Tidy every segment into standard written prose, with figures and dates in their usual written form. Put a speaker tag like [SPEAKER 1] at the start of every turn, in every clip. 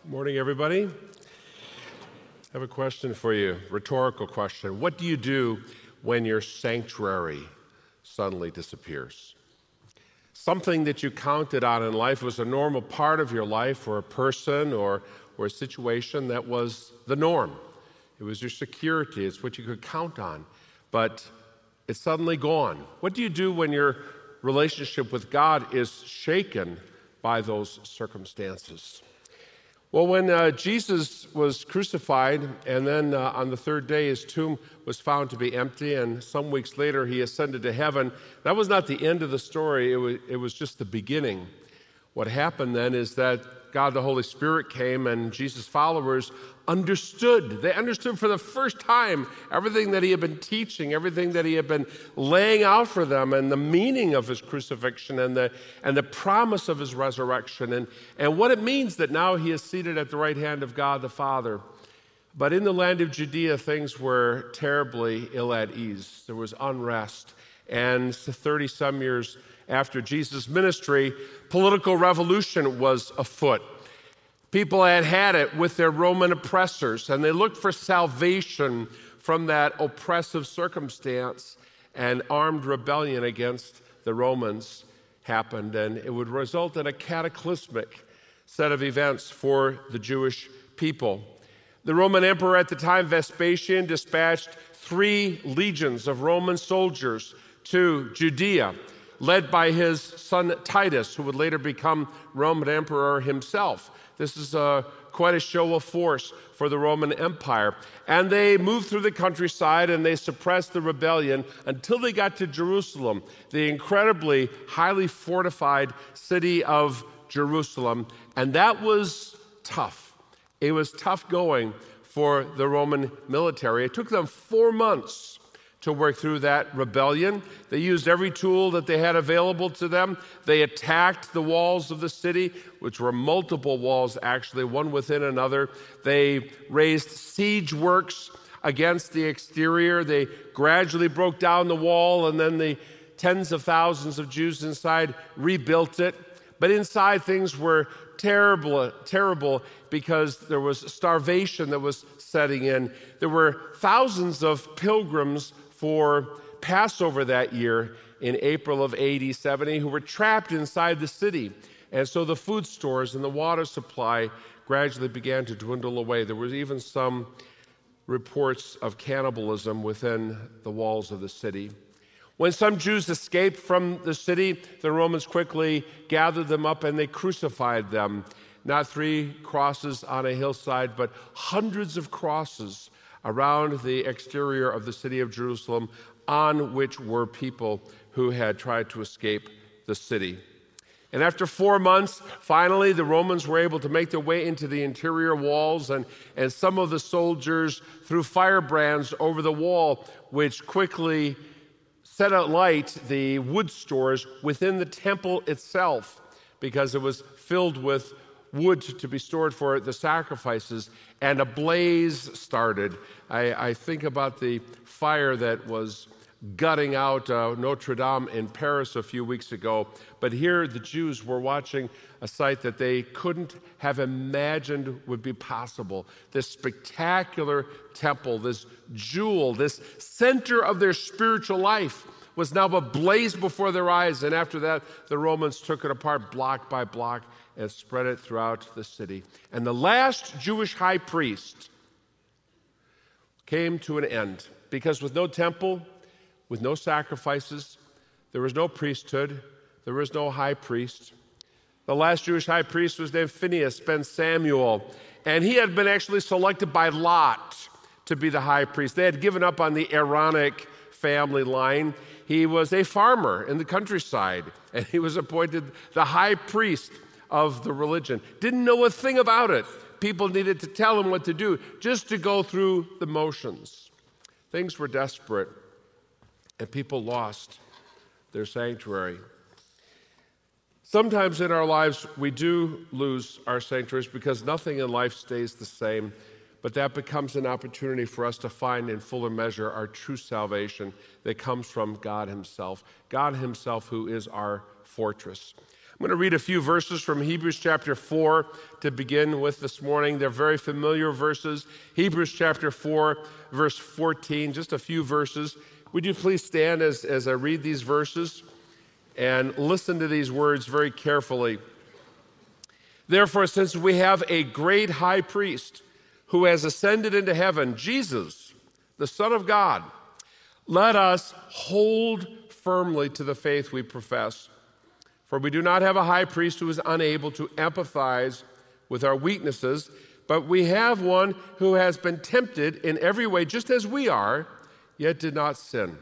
[SPEAKER 1] Morning, everybody. I have a question for you, rhetorical question. What do you do when your sanctuary suddenly disappears? Something that you counted on in life was a normal part of your life, or a person or a situation that was the norm. It was your security. It's what you could count on. But it's suddenly gone. What do you do when your relationship with God is shaken by those circumstances? Well, when Jesus was crucified, and then on the third day his tomb was found to be empty, and some weeks later he ascended to heaven, that was not the end of the story. It was just the beginning. What happened then is that God the Holy Spirit came, and Jesus' followers understood. They understood for the first time everything that he had been teaching, everything that he had been laying out for them, and the meaning of his crucifixion and the promise of his resurrection, and what it means that now he is seated at the right hand of God the Father. But in the land of Judea, things were terribly ill at ease. There was unrest, and 30-some years after Jesus' ministry, political revolution was afoot. People had it with their Roman oppressors, and they looked for salvation from that oppressive circumstance, and armed rebellion against the Romans happened, and it would result in a cataclysmic set of events for the Jewish people. The Roman emperor at the time, Vespasian, dispatched 3 legions of Roman soldiers to Judea, led by his son Titus, who would later become Roman emperor himself. This is quite a show of force for the Roman Empire. And they moved through the countryside and they suppressed the rebellion until they got to Jerusalem, the incredibly highly fortified city of Jerusalem. And that was tough. It was tough going for the Roman military. It took them 4 months to work through that rebellion. They used every tool that they had available to them. They attacked the walls of the city, which were multiple walls actually, one within another. They raised siege works against the exterior. They gradually broke down the wall, and then the tens of thousands of Jews inside rebuilt it. But inside things were terrible because there was starvation that was setting in. There were thousands of pilgrims for Passover that year in April of AD 70 who were trapped inside the city. And so the food stores and the water supply gradually began to dwindle away. There was even some reports of cannibalism within the walls of the city. When some Jews escaped from the city, the Romans quickly gathered them up and they crucified them. Not 3 crosses on a hillside, but hundreds of crosses around the exterior of the city of Jerusalem, on which were people who had tried to escape the city. And after 4 months, finally, the Romans were able to make their way into the interior walls, and some of the soldiers threw firebrands over the wall, which quickly set alight the wood stores within the temple itself, because it was filled with wood to be stored for the sacrifices, and a blaze started. I think about the fire that was gutting out Notre Dame in Paris a few weeks ago, but here the Jews were watching a sight that they couldn't have imagined would be possible. This spectacular temple, this jewel, this center of their spiritual life was now ablaze before their eyes, and after that the Romans took it apart block by block and spread it throughout the city. And the last Jewish high priest came to an end, because with no temple, with no sacrifices, there was no priesthood, there was no high priest. The last Jewish high priest was named Phinehas ben Samuel, and he had been actually selected by Lot to be the high priest. They had given up on the Aaronic family line. He was a farmer in the countryside, and he was appointed the high priest of the religion. Didn't know a thing about it. People needed to tell him what to do, just to go through the motions. Things were desperate, and people lost their sanctuary. Sometimes in our lives, we do lose our sanctuaries because nothing in life stays the same, but that becomes an opportunity for us to find in fuller measure our true salvation that comes from God Himself who is our fortress. I'm going to read a few verses from Hebrews chapter 4 to begin with this morning. They're very familiar verses. Hebrews chapter 4, verse 14, just a few verses. Would you please stand as I read these verses and listen to these words very carefully. Therefore, since we have a great high priest who has ascended into heaven, Jesus, the Son of God, let us hold firmly to the faith we profess. For we do not have a high priest who is unable to empathize with our weaknesses, but we have one who has been tempted in every way, just as we are, yet did not sin.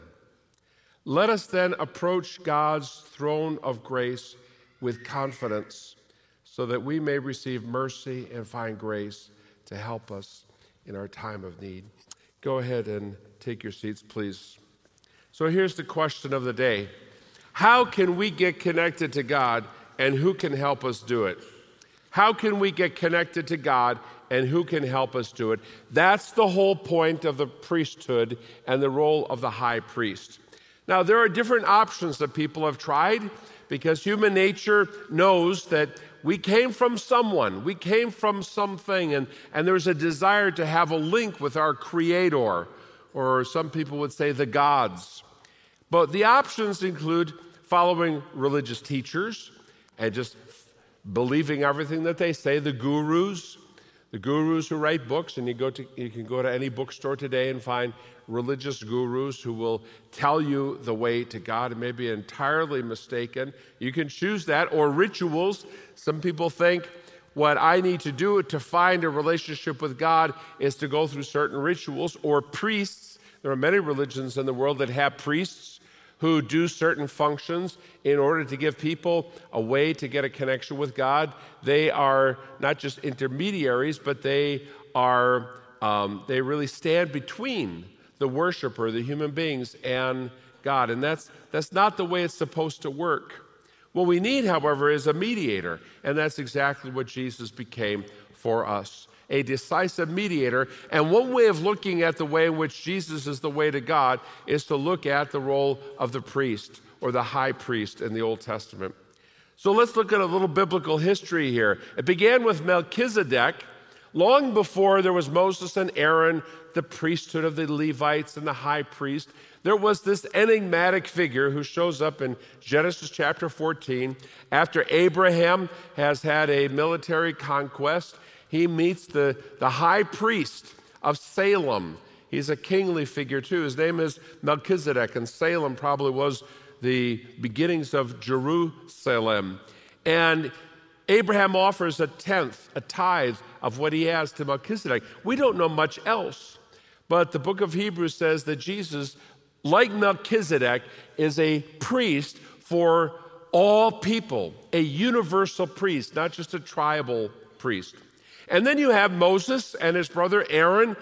[SPEAKER 1] Let us then approach God's throne of grace with confidence, so that we may receive mercy and find grace to help us in our time of need. Go ahead and take your seats, please. So here's the question of the day. How can we get connected to God, and who can help us do it? How can we get connected to God, and who can help us do it? That's the whole point of the priesthood and the role of the high priest. Now, there are different options that people have tried, because human nature knows that we came from someone, we came from something, and there's a desire to have a link with our Creator, or some people would say the gods. But the options include following religious teachers and just believing everything that they say, the gurus who write books, and you can go to any bookstore today and find religious gurus who will tell you the way to God and may be entirely mistaken. You can choose that, or rituals. Some people think what I need to do to find a relationship with God is to go through certain rituals, or priests. There are many religions in the world that have priests who do certain functions in order to give people a way to get a connection with God. They are not just intermediaries, but they really stand between the worshiper, the human beings, and God. And that's not the way it's supposed to work. What we need, however, is a mediator, and that's exactly what Jesus became for us. A decisive mediator. And one way of looking at the way in which Jesus is the way to God is to look at the role of the priest, or the high priest in the Old Testament. So let's look at a little biblical history here. It began with Melchizedek. Long before there was Moses and Aaron, the priesthood of the Levites and the high priest, there was this enigmatic figure who shows up in Genesis chapter 14. After Abraham has had a military conquest, he meets the high priest of Salem. He's a kingly figure too. His name is Melchizedek, and Salem probably was the beginnings of Jerusalem. And Abraham offers a tenth, a tithe of what he has to Melchizedek. We don't know much else, but the book of Hebrews says that Jesus, like Melchizedek, is a priest for all people, a universal priest, not just a tribal priest. And then you have Moses and his brother Aaron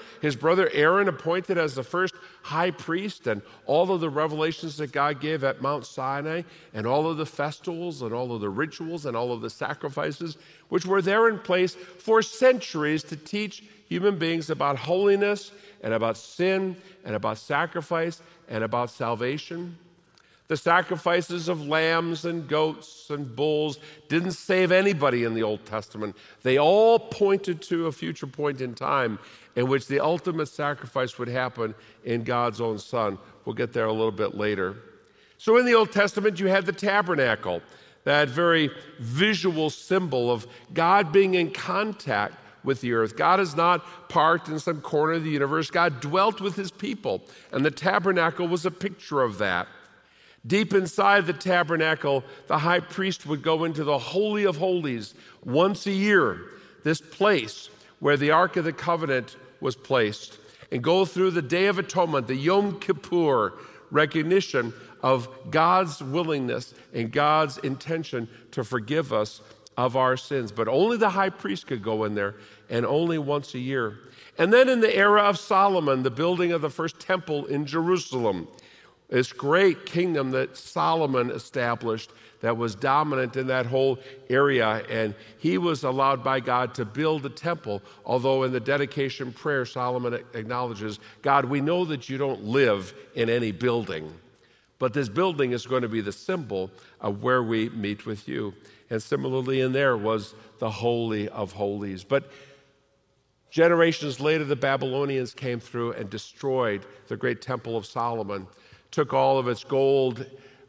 [SPEAKER 1] appointed as the first high priest, and all of the revelations that God gave at Mount Sinai, and all of the festivals and all of the rituals and all of the sacrifices, which were there in place for centuries to teach human beings about holiness and about sin and about sacrifice and about salvation. The sacrifices of lambs and goats and bulls didn't save anybody in the Old Testament. They all pointed to a future point in time in which the ultimate sacrifice would happen in God's own Son. We'll get there a little bit later. So in the Old Testament, you had the tabernacle, that very visual symbol of God being in contact with the earth. God is not parked in some corner of the universe. God dwelt with his people, and the tabernacle was a picture of that. Deep inside the tabernacle, the high priest would go into the Holy of Holies once a year, this place where the Ark of the Covenant was placed, and go through the Day of Atonement, the Yom Kippur recognition of God's willingness and God's intention to forgive us of our sins. But only the high priest could go in there, and only once a year. And then in the era of Solomon, the building of the first temple in Jerusalem, this great kingdom that Solomon established that was dominant in that whole area. And he was allowed by God to build a temple, although in the dedication prayer, Solomon acknowledges, God, we know that you don't live in any building, But this building is going to be the symbol of where we meet with you. And similarly, in there was the Holy of Holies. But generations later, the Babylonians came through and destroyed the great Temple of Solomon, took all of its gold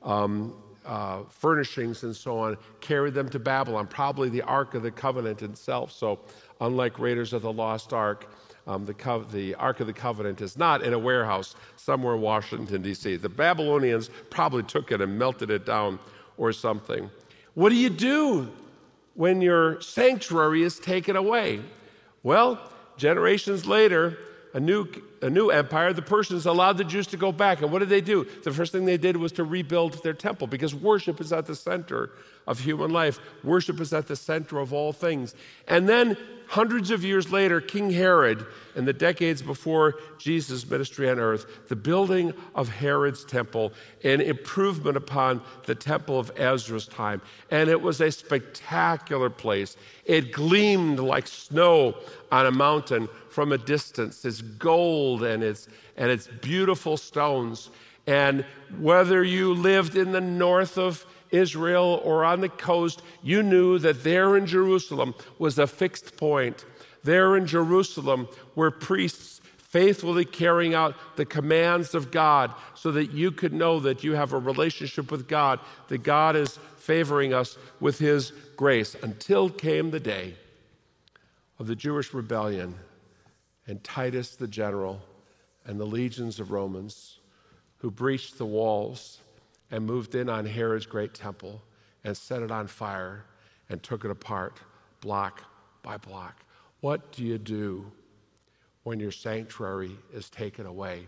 [SPEAKER 1] furnishings and so on, carried them to Babylon, probably the Ark of the Covenant itself. So unlike Raiders of the Lost Ark, the Ark of the Covenant is not in a warehouse somewhere in Washington, D.C. The Babylonians probably took it and melted it down or something. What do you do when your sanctuary is taken away? Well, generations later, a new empire, the Persians allowed the Jews to go back. And what did they do? The first thing they did was to rebuild their temple, because worship is at the center of human life. Worship is at the center of all things. And then hundreds of years later, King Herod, in the decades before Jesus' ministry on earth, the building of Herod's temple, an improvement upon the temple of Ezra's time. And it was a spectacular place. It gleamed like snow on a mountain from a distance. It's gold and it's beautiful stones. And whether you lived in the north of Israel or on the coast, you knew that there in Jerusalem was a fixed point. There in Jerusalem were priests faithfully carrying out the commands of God so that you could know that you have a relationship with God, that God is favoring us with his grace, until came the day of the Jewish rebellion and Titus the general and the legions of Romans who breached the walls and moved in on Herod's great temple and set it on fire and took it apart block by block. What do you do when your sanctuary is taken away?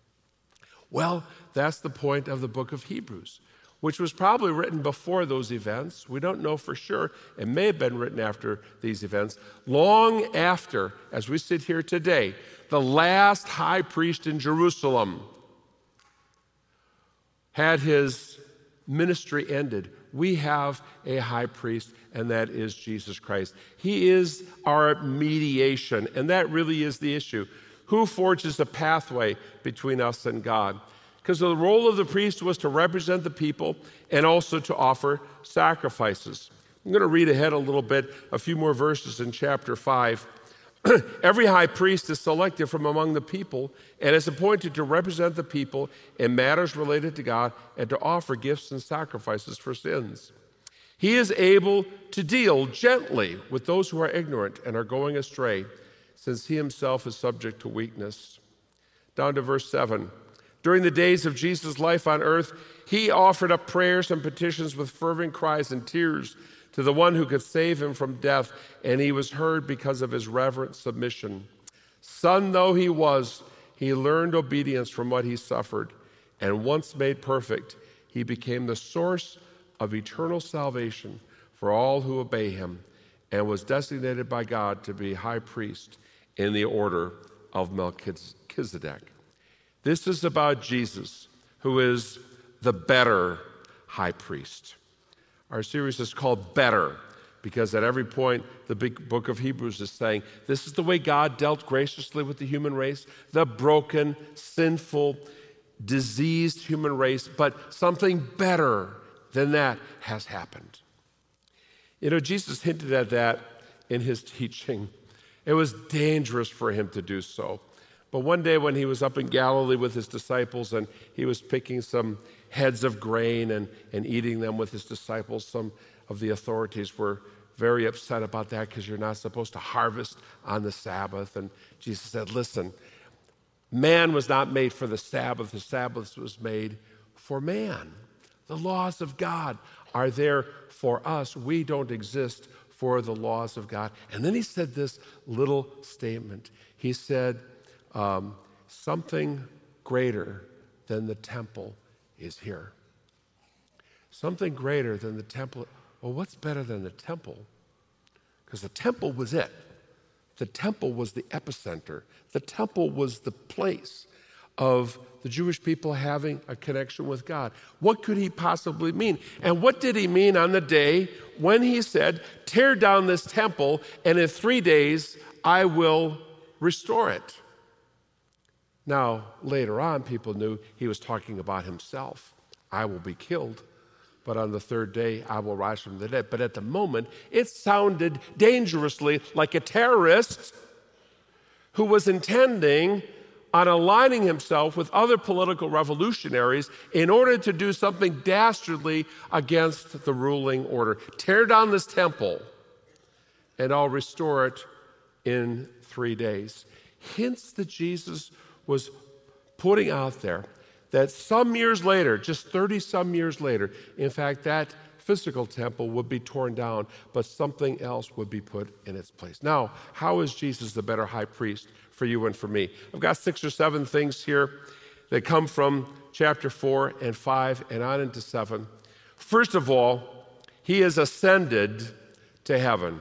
[SPEAKER 1] Well, that's the point of the book of Hebrews, which was probably written before those events. We don't know for sure. It may have been written after these events. Long after, as we sit here today, the last high priest in Jerusalem had his ministry ended. We have a high priest, and that is Jesus Christ. He is our mediation, and that really is the issue. Who forges a pathway between us and God? Because the role of the priest was to represent the people and also to offer sacrifices. I'm going to read ahead a little bit, a few more verses in chapter 5. Every high priest is selected from among the people and is appointed to represent the people in matters related to God and to offer gifts and sacrifices for sins. He is able to deal gently with those who are ignorant and are going astray, since he himself is subject to weakness. Down to verse 7. During the days of Jesus' life on earth, he offered up prayers and petitions with fervent cries and tears to the one who could save him from death, and he was heard because of his reverent submission. Son though he was, he learned obedience from what he suffered, and once made perfect, he became the source of eternal salvation for all who obey him, and was designated by God to be high priest in the order of Melchizedek. This is about Jesus, who is the better high priest. Our series is called Better, because at every point, the big book of Hebrews is saying, this is the way God dealt graciously with the human race, the broken, sinful, diseased human race, but something better than that has happened. You know, Jesus hinted at that in his teaching. It was dangerous for him to do so. But one day when he was up in Galilee with his disciples and he was picking some heads of grain and eating them with his disciples, some of the authorities were very upset about that because you're not supposed to harvest on the Sabbath. And Jesus said, listen, man was not made for the Sabbath was made for man. The laws of God are there for us. We don't exist for the laws of God. And then he said this little statement. He said, something greater than the temple is here. Something greater than the temple. Well, what's better than the temple? Because the temple was it. The temple was the epicenter. The temple was the place of the Jewish people having a connection with God. What could he possibly mean? And what did he mean on the day when he said, tear down this temple, and in 3 days I will restore it? Now, later on, people knew he was talking about himself. I will be killed, but on the third day I will rise from the dead. But at the moment, it sounded dangerously like a terrorist who was intending on aligning himself with other political revolutionaries in order to do something dastardly against the ruling order. Tear down this temple, and I'll restore it in 3 days. Hints that Jesus was putting out there that some years later, just 30-some years later, in fact, that physical temple would be torn down, but something else would be put in its place. Now, how is Jesus the better high priest for you and for me? I've got 6 or 7 things here that come from chapter 4 and 5 and on into 7. First of all, he is ascended to heaven.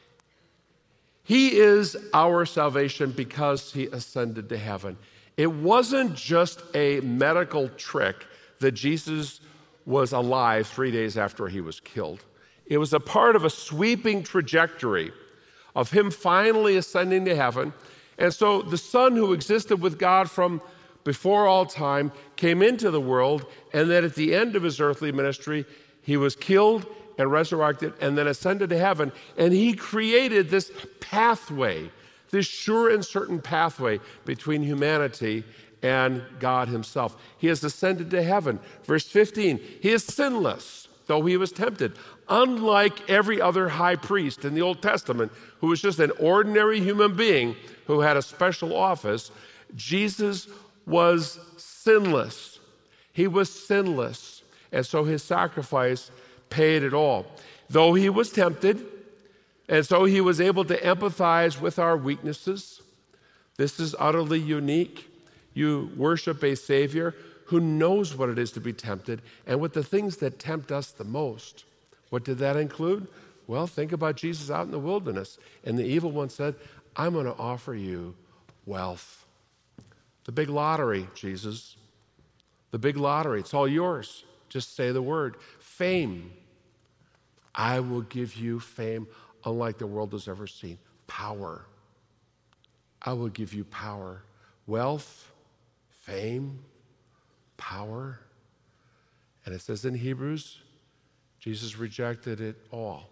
[SPEAKER 1] He is our salvation because he ascended to heaven. It wasn't just a medical trick that Jesus was alive 3 days after he was killed. It was a part of a sweeping trajectory of him finally ascending to heaven. And so the Son who existed with God from before all time came into the world, and then at the end of his earthly ministry, he was killed and resurrected and then ascended to heaven. And he created this pathway, this sure and certain pathway between humanity and God himself. He has ascended to heaven. Verse 15, he is sinless, though he was tempted. Unlike every other high priest in the Old Testament, who was just an ordinary human being who had a special office, Jesus was sinless. He was sinless. And so his sacrifice paid it all. Though he was tempted, and so he was able to empathize with our weaknesses. This is utterly unique. You worship a Savior who knows what it is to be tempted and with the things that tempt us the most. What did that include? Well, think about Jesus out in the wilderness. And the evil one said, I'm going to offer you wealth. The big lottery, Jesus. The big lottery. It's all yours. Just say the word. Fame. I will give you fame unlike the world has ever seen. Power. I will give you power. Wealth, fame, power. And it says in Hebrews, Jesus rejected it all.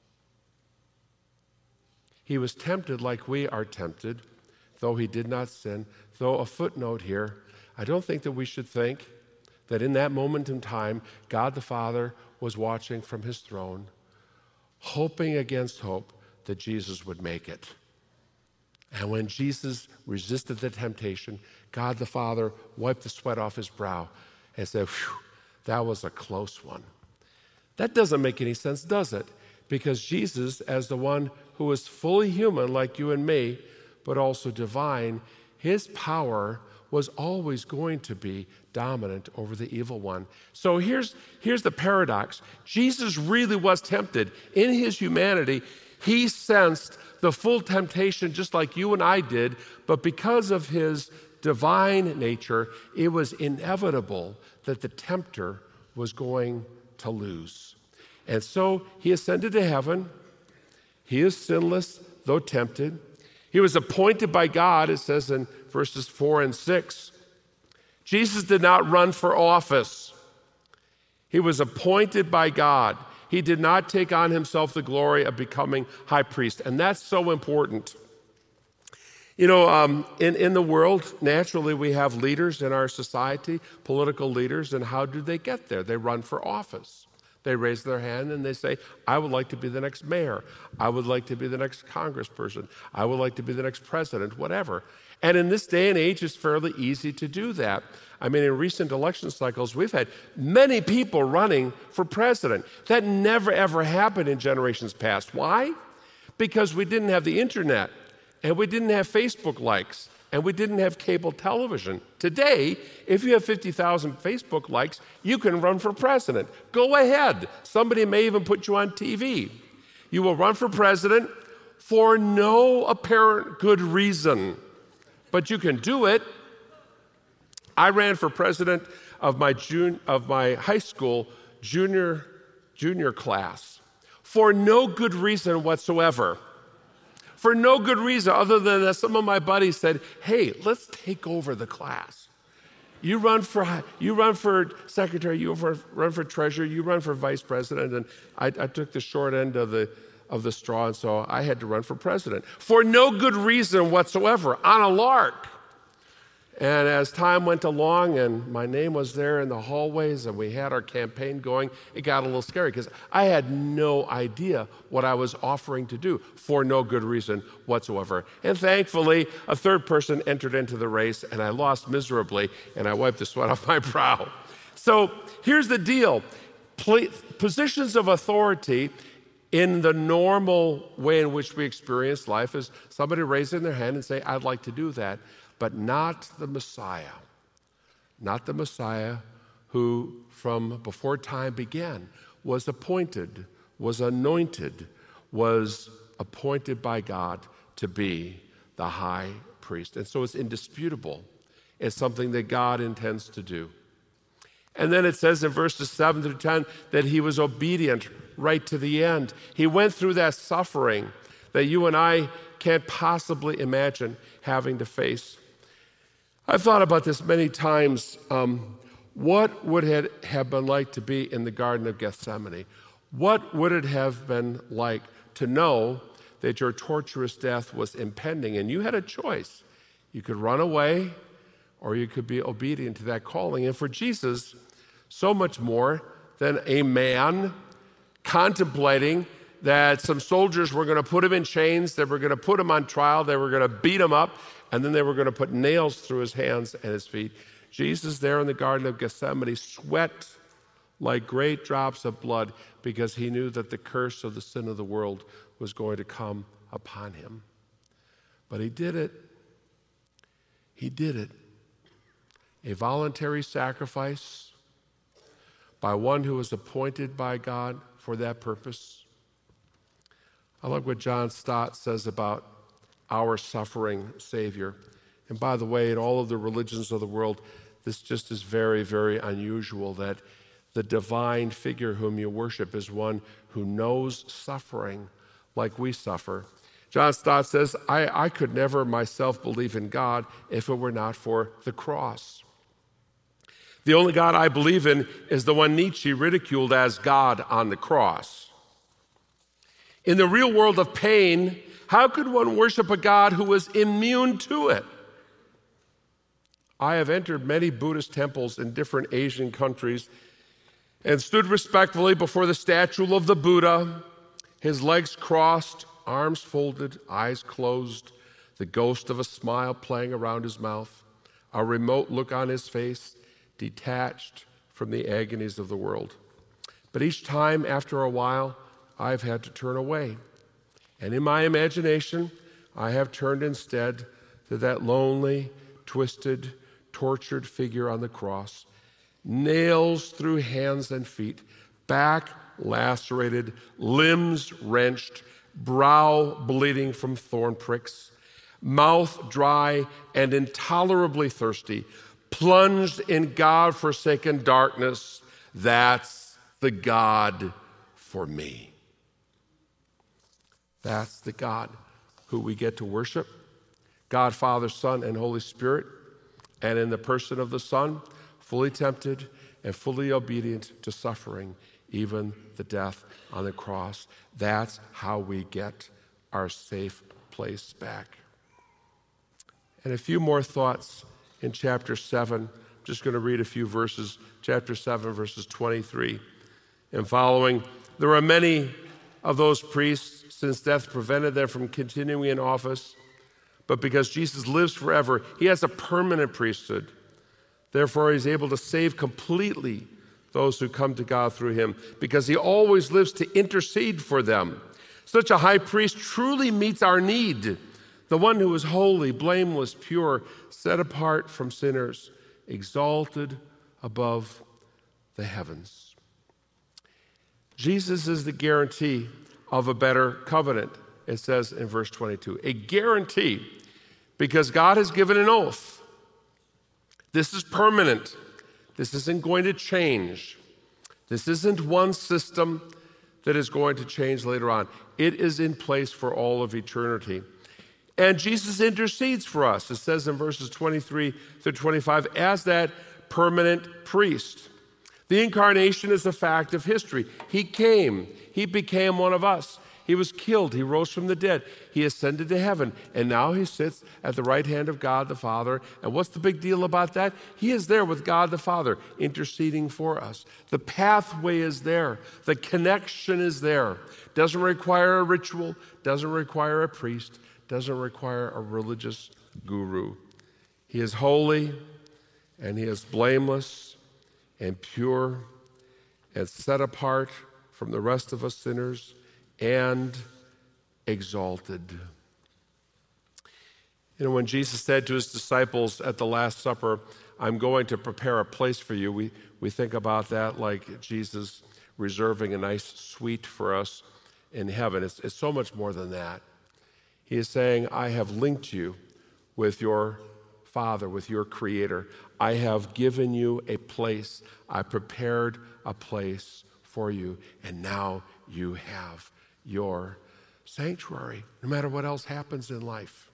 [SPEAKER 1] He was tempted like we are tempted, though he did not sin. Though a footnote here, I don't think that we should think that in that moment in time, God the Father was watching from his throne, hoping against hope that Jesus would make it. And when Jesus resisted the temptation, God the Father wiped the sweat off his brow and said, "Phew, that was a close one." That doesn't make any sense, does it? Because Jesus, as the one who is fully human like you and me, but also divine, his power was always going to be dominant over the evil one. So here's the paradox. Jesus really was tempted. In his humanity, he sensed the full temptation just like you and I did, but because of his divine nature, it was inevitable that the tempter was going to lose. And so he ascended to heaven. He is sinless, though tempted. He was appointed by God, it says in verses 4 and 6. Jesus did not run for office. He was appointed by God. He did not take on himself the glory of becoming high priest. And that's so important. You know, in the world, naturally, we have leaders in our society, political leaders, and how do they get there? They run for office. They raise their hand and they say, I would like to be the next mayor. I would like to be the next congressperson. I would like to be the next president, whatever. And in this day and age, it's fairly easy to do that. I mean, in recent election cycles, we've had many people running for president. That never, ever happened in generations past. Why? Because we didn't have the internet, and we didn't have Facebook likes, and we didn't have cable television. Today, if you have 50,000 Facebook likes, you can run for president. Go ahead. Somebody may even put you on TV. You will run for president for no apparent good reason, but you can do it. I ran for president of my high school junior class for no good reason whatsoever. For no good reason other than that some of my buddies said, hey, let's take over the class. You run for secretary, you run for treasurer, you run for vice president, and I took the short end of the straw, and so I had to run for president for no good reason whatsoever, on a lark. And as time went along and my name was there in the hallways and we had our campaign going, it got a little scary because I had no idea what I was offering to do for no good reason whatsoever. And thankfully, a third person entered into the race and I lost miserably and I wiped the sweat off my brow. So here's the deal. Positions of authority in the normal way in which we experience life is somebody raising their hand and say, I'd like to do that. But not the Messiah. Not the Messiah who from before time began was appointed, was anointed, was appointed by God to be the high priest. And so it's indisputable. It's something that God intends to do. And then it says in verses 7 through 10 that he was obedient right to the end. He went through that suffering that you and I can't possibly imagine having to face. I've thought about this many times. What would it have been like to be in the Garden of Gethsemane? What would it have been like to know that your torturous death was impending and you had a choice? You could run away or you could be obedient to that calling. And for Jesus, so much more than a man contemplating that some soldiers were going to put him in chains, they were going to put him on trial, they were going to beat him up, and then they were going to put nails through his hands and his feet. Jesus there in the Garden of Gethsemane sweat like great drops of blood because he knew that the curse of the sin of the world was going to come upon him. But he did it. He did it. A voluntary sacrifice by one who was appointed by God for that purpose. I like what John Stott says about our suffering Savior. And by the way, in all of the religions of the world, this just is very, very unusual that the divine figure whom you worship is one who knows suffering like we suffer. John Stott says, I could never myself believe in God if it were not for the cross. The only God I believe in is the one Nietzsche ridiculed as God on the cross. In the real world of pain, how could one worship a God who was immune to it? I have entered many Buddhist temples in different Asian countries and stood respectfully before the statue of the Buddha, his legs crossed, arms folded, eyes closed, the ghost of a smile playing around his mouth, a remote look on his face, detached from the agonies of the world. But each time, after a while, I've had to turn away. And in my imagination, I have turned instead to that lonely, twisted, tortured figure on the cross, nails through hands and feet, back lacerated, limbs wrenched, brow bleeding from thorn pricks, mouth dry and intolerably thirsty, plunged in God-forsaken darkness. That's the God for me. That's the God who we get to worship, God, Father, Son, and Holy Spirit, and in the person of the Son, fully tempted and fully obedient to suffering, even the death on the cross. That's how we get our safe place back. And a few more thoughts in chapter 7. I'm just going to read a few verses, chapter 7, verses 23 and following. There are many of those priests, since death prevented them from continuing in office, but because Jesus lives forever, he has a permanent priesthood. Therefore, he's able to save completely those who come to God through him, because he always lives to intercede for them. Such a high priest truly meets our need, the one who is holy, blameless, pure, set apart from sinners, exalted above the heavens. Jesus is the guarantee of a better covenant, it says in verse 22. A guarantee, because God has given an oath. This is permanent. This isn't going to change. This isn't one system that is going to change later on. It is in place for all of eternity. And Jesus intercedes for us. It says in verses 23 through 25, as that permanent priest. The incarnation is a fact of history. He came. He became one of us. He was killed. He rose from the dead. He ascended to heaven. And now he sits at the right hand of God the Father. And what's the big deal about that? He is there with God the Father, interceding for us. The pathway is there. The connection is there. Doesn't require a ritual. Doesn't require a priest. Doesn't require a religious guru. He is holy, and he is blameless and pure and set apart from the rest of us sinners and exalted. You know, when Jesus said to his disciples at the Last Supper, I'm going to prepare a place for you, we think about that like Jesus reserving a nice suite for us in heaven. It's so much more than that. He is saying, I have linked you with your Father, with your Creator. I have given you a place. I prepared a place for you, and now you have your sanctuary, no matter what else happens in life.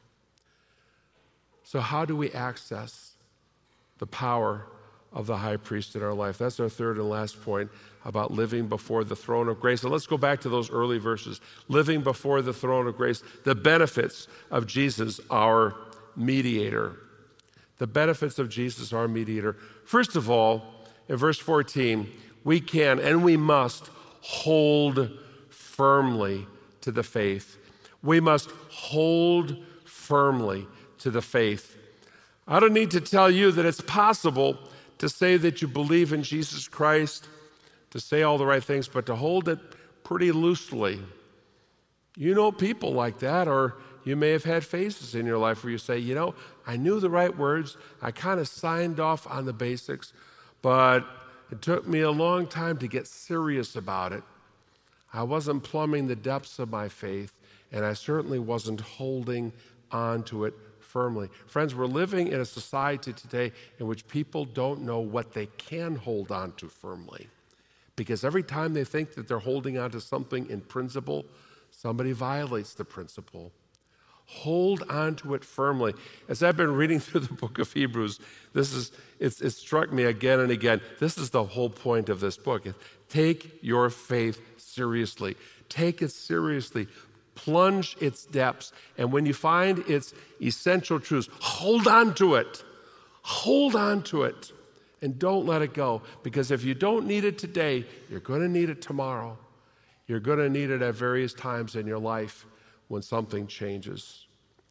[SPEAKER 1] So how do we access the power of the high priest in our life? That's our third and last point about living before the throne of grace. And let's go back to those early verses. Living before the throne of grace, the benefits of Jesus, our mediator. The benefits of Jesus, our mediator. First of all, in verse 14, we can and we must hold firmly to the faith. We must hold firmly to the faith. I don't need to tell you that it's possible to say that you believe in Jesus Christ, to say all the right things, but to hold it pretty loosely. You know people like that, or you may have had phases in your life where you say, you know, I knew the right words, I kind of signed off on the basics, but it took me a long time to get serious about it. I wasn't plumbing the depths of my faith, and I certainly wasn't holding on to it firmly. Friends, we're living in a society today in which people don't know what they can hold on to firmly, because every time they think that they're holding on to something in principle, somebody violates the principle. Hold on to it firmly. As I've been reading through the book of Hebrews, it struck me again and again. This is the whole point of this book. Take your faith seriously. Take it seriously. Plunge its depths. And when you find its essential truths, hold on to it. Hold on to it. And don't let it go. Because if you don't need it today, you're going to need it tomorrow. You're going to need it at various times in your life when something changes.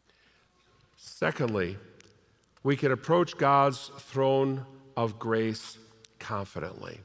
[SPEAKER 1] Secondly, we can approach God's throne of grace confidently.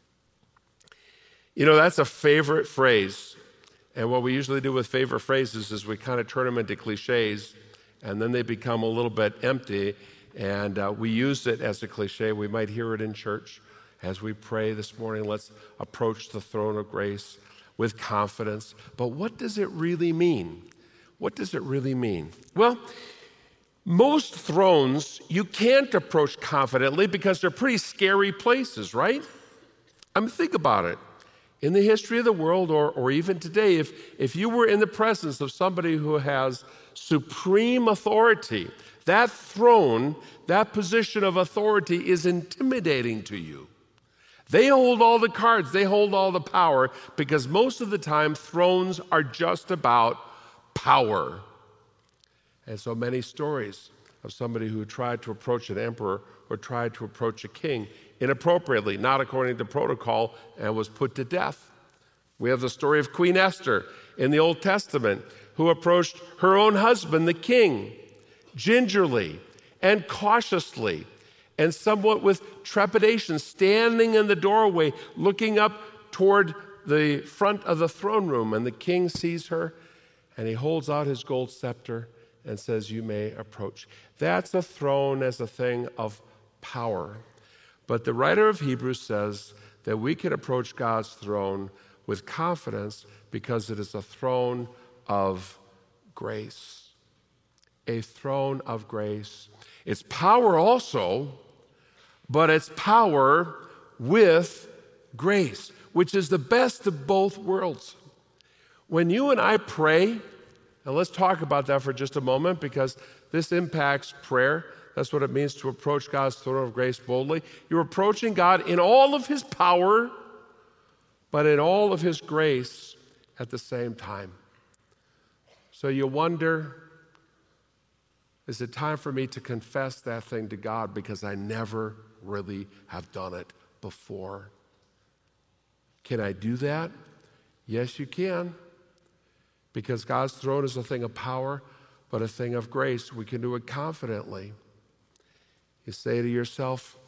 [SPEAKER 1] You know, that's a favorite phrase. And what we usually do with favorite phrases is we kind of turn them into cliches, and then they become a little bit empty, and we use it as a cliche. We might hear it in church as we pray this morning. Let's approach the throne of grace with confidence. But what does it really mean? What does it really mean? Well, most thrones you can't approach confidently because they're pretty scary places, right? I mean, think about it. In the history of the world, or even today, if you were in the presence of somebody who has supreme authority, that throne, that position of authority is intimidating to you. They hold all the cards, they hold all the power, because most of the time thrones are just about power. And so many stories of somebody who tried to approach an emperor or tried to approach a king inappropriately, not according to protocol, and was put to death. We have the story of Queen Esther in the Old Testament, who approached her own husband, the king, gingerly and cautiously and somewhat with trepidation, standing in the doorway, looking up toward the front of the throne room. And the king sees her, and he holds out his gold scepter and says, "You may approach." That's a throne as a thing of power. But the writer of Hebrews says that we can approach God's throne with confidence because it is a throne of grace. A throne of grace. It's power also, but it's power with grace, which is the best of both worlds. When you and I pray, and let's talk about that for just a moment because this impacts prayer. That's what it means to approach God's throne of grace boldly. You're approaching God in all of his power, but in all of his grace at the same time. So you wonder, is it time for me to confess that thing to God because I never really have done it before? Can I do that? Yes, you can. Because God's throne is a thing of power, but a thing of grace. We can do it confidently. You say to yourself,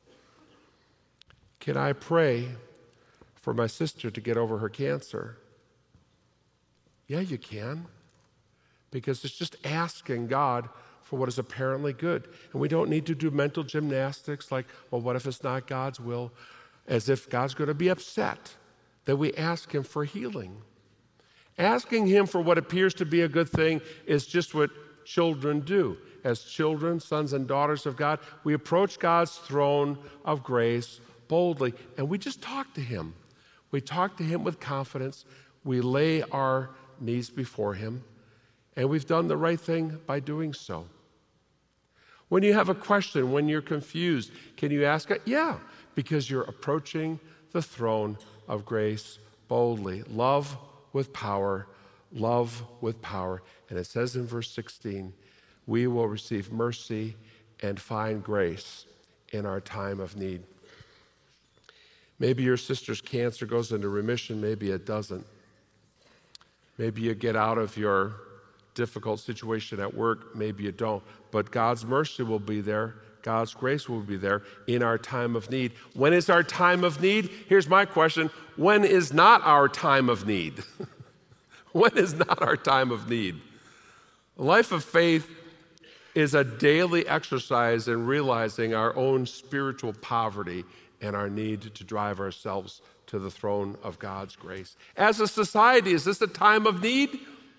[SPEAKER 1] can I pray for my sister to get over her cancer? Yeah, you can. Because it's just asking God for what is apparently good. And we don't need to do mental gymnastics like, well, what if it's not God's will? As if God's going to be upset that we ask him for healing. Asking him for what appears to be a good thing is just what children do. As children, sons and daughters of God, we approach God's throne of grace boldly, and we just talk to him. We talk to him with confidence. We lay our needs before him, and we've done the right thing by doing so. When you have a question, when you're confused, can you ask it? Yeah, because you're approaching the throne of grace boldly. Love with power, love with power. And it says in verse 16, we will receive mercy and find grace in our time of need. Maybe your sister's cancer goes into remission, maybe it doesn't. Maybe you get out of your difficult situation at work, maybe you don't. But God's mercy will be there. God's grace will be there in our time of need. When is our time of need? Here's my question. When is not our time of need? When is not our time of need? A life of faith is a daily exercise in realizing our own spiritual poverty and our need to drive ourselves to the throne of God's grace. As a society, is this a time of need?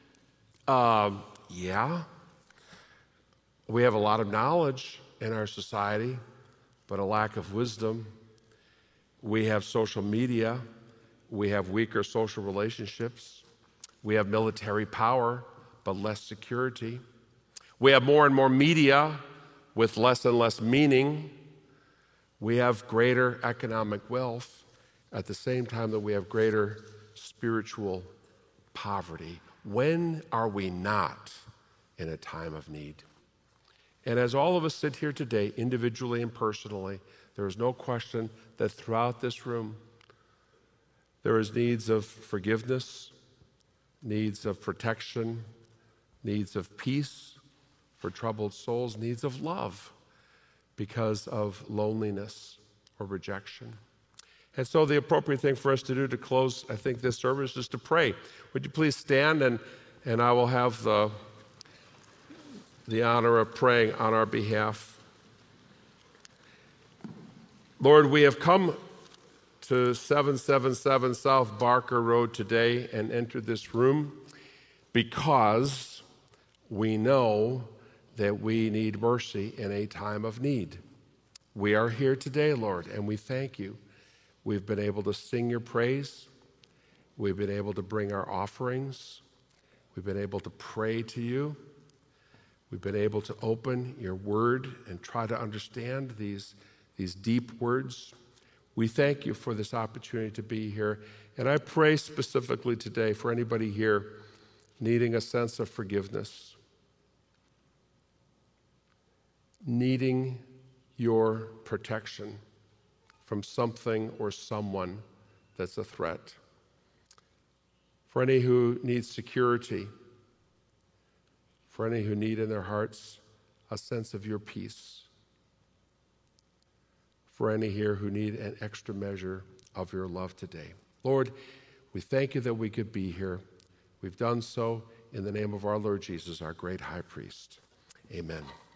[SPEAKER 1] Yeah. We have a lot of knowledge in our society, but a lack of wisdom. We have social media. We have weaker social relationships. We have military power, but less security. We have more and more media with less and less meaning. We have greater economic wealth at the same time that we have greater spiritual poverty. When are we not in a time of need? And as all of us sit here today, individually and personally, there is no question that throughout this room, there is needs of forgiveness, needs of protection, needs of peace for troubled souls, needs of love because of loneliness or rejection. And so the appropriate thing for us to do to close, I think, this service is to pray. Would you please stand, and I will have the honor of praying on our behalf. Lord, we have come to 777 South Barker Road today and entered this room because we know that we need mercy in a time of need. We are here today, Lord, and we thank you. We've been able to sing your praise. We've been able to bring our offerings. We've been able to pray to you. We've been able to open your word and try to understand these deep words. We thank you for this opportunity to be here. And I pray specifically today for anybody here needing a sense of forgiveness, needing your protection from something or someone that's a threat. For any who need security, for any who need in their hearts a sense of your peace, for any here who need an extra measure of your love today. Lord, we thank you that we could be here. We've done so in the name of our Lord Jesus, our great high priest. Amen.